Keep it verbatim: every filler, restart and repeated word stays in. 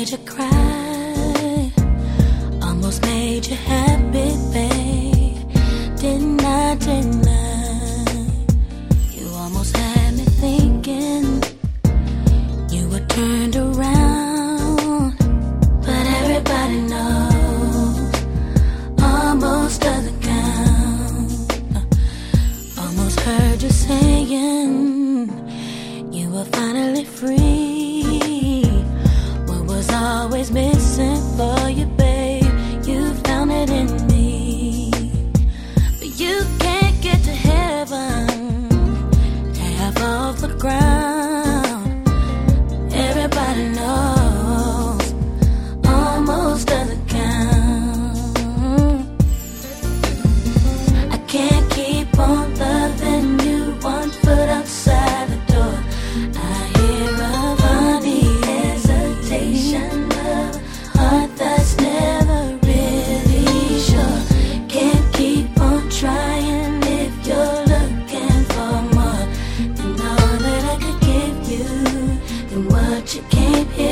you cry, almost made you happy, babe. Didn't I, didn't I? You almost had me thinking you were turned around, but everybody knows almost doesn't count. Almost heard you saying you were finally free. What was always missing for you, babe, you found it in me. But you can't get to heaven half off the ground. Everybody knows almost doesn't count. I can't keep on loving you one foot outside the door. I hear a funny hesitation of a heart that's never really sure. Can't keep on trying if you're looking for more than all that I could give you, than what you came here